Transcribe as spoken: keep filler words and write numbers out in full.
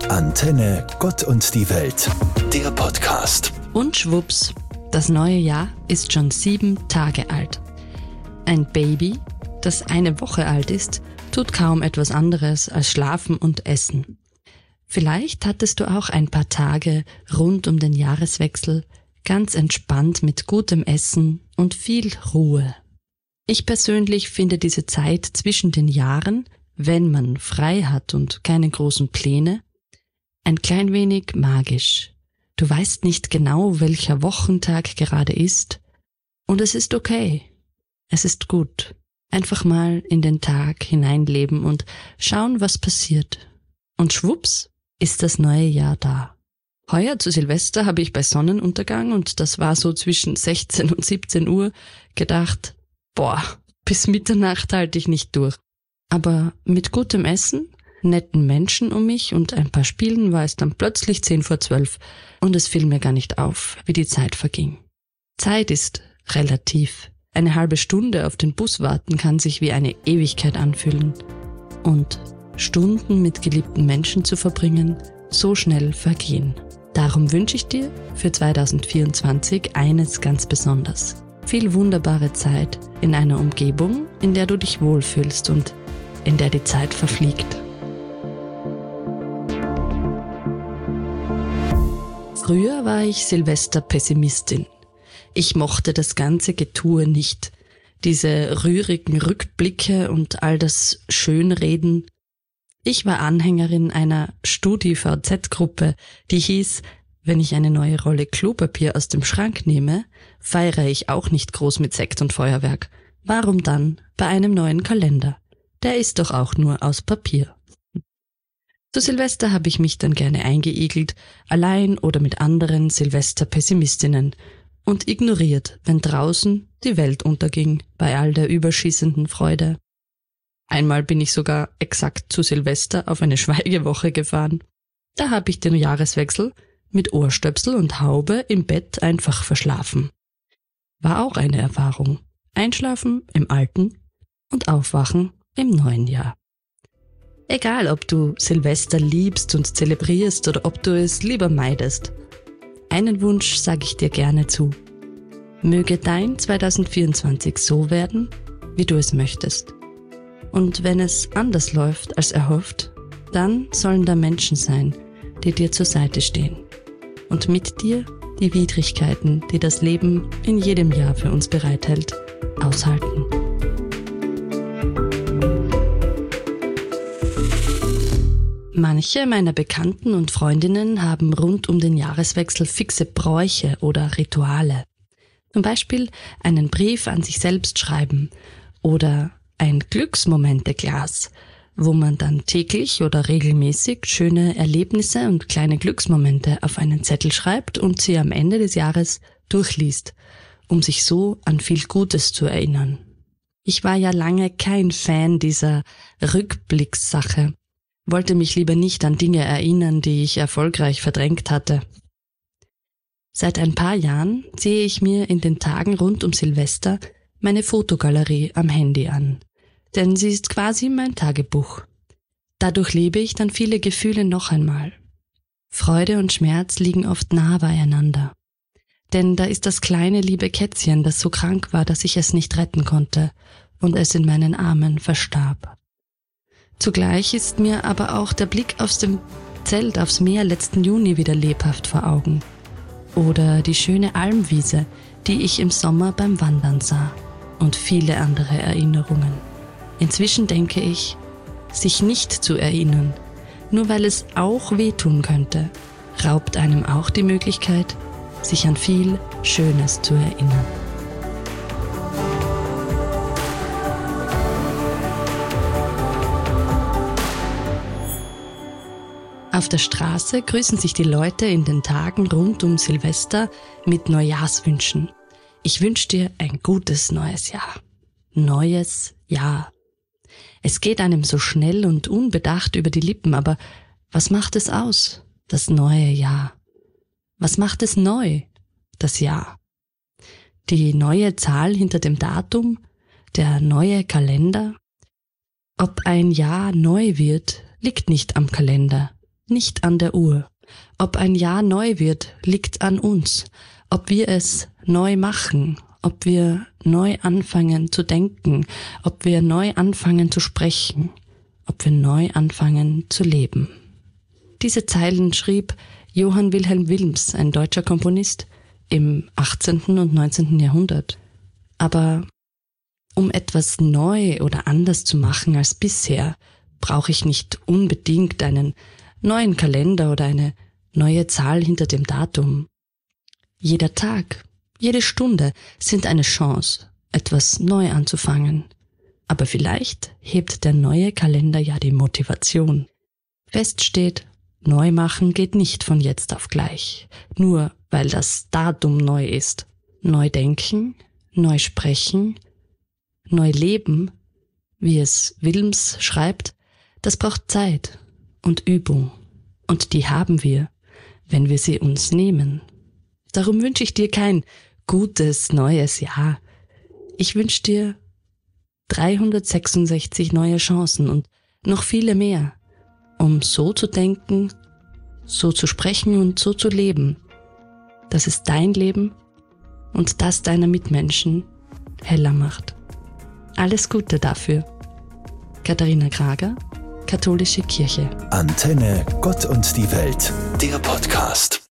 Antenne Gott und die Welt, der Podcast. Und schwupps, das neue Jahr ist schon sieben Tage alt. Ein Baby, das eine Woche alt ist, tut kaum etwas anderes als schlafen und essen. Vielleicht hattest du auch ein paar Tage rund um den Jahreswechsel ganz entspannt mit gutem Essen und viel Ruhe. Ich persönlich finde diese Zeit zwischen den Jahren, wenn man frei hat und keine großen Pläne, ein klein wenig magisch. Du weißt nicht genau, welcher Wochentag gerade ist, und es ist okay. Es ist gut. Einfach mal in den Tag hineinleben und schauen, was passiert. Und schwupps ist das neue Jahr da. Heuer zu Silvester habe ich bei Sonnenuntergang, und das war so zwischen sechzehn und siebzehn Uhr, gedacht, boah, bis Mitternacht halte ich nicht durch. Aber mit gutem Essen, netten Menschen um mich und ein paar Spielen war es dann plötzlich zehn vor zwölf und es fiel mir gar nicht auf, wie die Zeit verging. Zeit ist relativ. Eine halbe Stunde auf den Bus warten kann sich wie eine Ewigkeit anfühlen. Und Stunden mit geliebten Menschen zu verbringen, so schnell vergehen. Darum wünsche ich dir für zwanzig vierundzwanzig eines ganz besonders. Viel wunderbare Zeit in einer Umgebung, in der du dich wohlfühlst und in der die Zeit verfliegt. Früher war ich Silvester-Pessimistin. Ich mochte das ganze Getue nicht. Diese rührigen Rückblicke und all das Schönreden. Ich war Anhängerin einer Studi-V Z-Gruppe, die hieß, wenn ich eine neue Rolle Klopapier aus dem Schrank nehme, feiere ich auch nicht groß mit Sekt und Feuerwerk. Warum dann bei einem neuen Kalender? Der ist doch auch nur aus Papier. Zu Silvester habe ich mich dann gerne eingeigelt, allein oder mit anderen Silvester-Pessimistinnen, und ignoriert, wenn draußen die Welt unterging bei all der überschießenden Freude. Einmal bin ich sogar exakt zu Silvester auf eine Schweigewoche gefahren. Da habe ich den Jahreswechsel mit Ohrstöpsel und Haube im Bett einfach verschlafen. War auch eine Erfahrung. Einschlafen im alten und aufwachen im neuen Jahr. Egal, ob du Silvester liebst und zelebrierst oder ob du es lieber meidest. Einen Wunsch sage ich dir gerne zu. Möge dein zwanzig vierundzwanzig so werden, wie du es möchtest. Und wenn es anders läuft als erhofft, dann sollen da Menschen sein, die dir zur Seite stehen. Und mit dir die Widrigkeiten, die das Leben in jedem Jahr für uns bereithält, aushalten. Manche meiner Bekannten und Freundinnen haben rund um den Jahreswechsel fixe Bräuche oder Rituale. Zum Beispiel einen Brief an sich selbst schreiben oder ein Glücksmomente-Glas, wo man dann täglich oder regelmäßig schöne Erlebnisse und kleine Glücksmomente auf einen Zettel schreibt und sie am Ende des Jahres durchliest, um sich so an viel Gutes zu erinnern. Ich war ja lange kein Fan dieser Rückblickssache, wollte mich lieber nicht an Dinge erinnern, die ich erfolgreich verdrängt hatte. Seit ein paar Jahren sehe ich mir in den Tagen rund um Silvester meine Fotogalerie am Handy an, denn sie ist quasi mein Tagebuch. Dadurch lebe ich dann viele Gefühle noch einmal. Freude und Schmerz liegen oft nah beieinander, denn da ist das kleine liebe Kätzchen, das so krank war, dass ich es nicht retten konnte und es in meinen Armen verstarb. Zugleich ist mir aber auch der Blick aus dem Zelt aufs Meer letzten Juni wieder lebhaft vor Augen. Oder die schöne Almwiese, die ich im Sommer beim Wandern sah. Und viele andere Erinnerungen. Inzwischen denke ich, sich nicht zu erinnern, nur weil es auch wehtun könnte, raubt einem auch die Möglichkeit, sich an viel Schönes zu erinnern. Auf der Straße grüßen sich die Leute in den Tagen rund um Silvester mit Neujahrswünschen. Ich wünsche dir ein gutes neues Jahr. Neues Jahr. Es geht einem so schnell und unbedacht über die Lippen, aber was macht es aus, das neue Jahr? Was macht es neu, das Jahr? Die neue Zahl hinter dem Datum, der neue Kalender? Ob ein Jahr neu wird, liegt nicht am Kalender, nicht an der Uhr. Ob ein Jahr neu wird, liegt an uns. Ob wir es neu machen, ob wir neu anfangen zu denken, ob wir neu anfangen zu sprechen, ob wir neu anfangen zu leben. Diese Zeilen schrieb Johann Wilhelm Wilms, ein deutscher Komponist, im achtzehnten und neunzehnten Jahrhundert. Aber um etwas neu oder anders zu machen als bisher, brauche ich nicht unbedingt einen neuen Kalender oder eine neue Zahl hinter dem Datum. Jeder Tag, jede Stunde sind eine Chance, etwas neu anzufangen. Aber vielleicht hebt der neue Kalender ja die Motivation. Fest steht, neu machen geht nicht von jetzt auf gleich, nur weil das Datum neu ist. Neu denken, neu sprechen, neu leben, wie es Wilms schreibt, das braucht Zeit und Übung. Und die haben wir, wenn wir sie uns nehmen. Darum wünsche ich dir kein gutes neues Jahr. Ich wünsche dir dreihundertsechsundsechzig neue Chancen und noch viele mehr, um so zu denken, so zu sprechen und so zu leben, dass es dein Leben und das deiner Mitmenschen heller macht. Alles Gute dafür. Katharina Krager, Katholische Kirche. Antenne Gott und die Welt, der Podcast.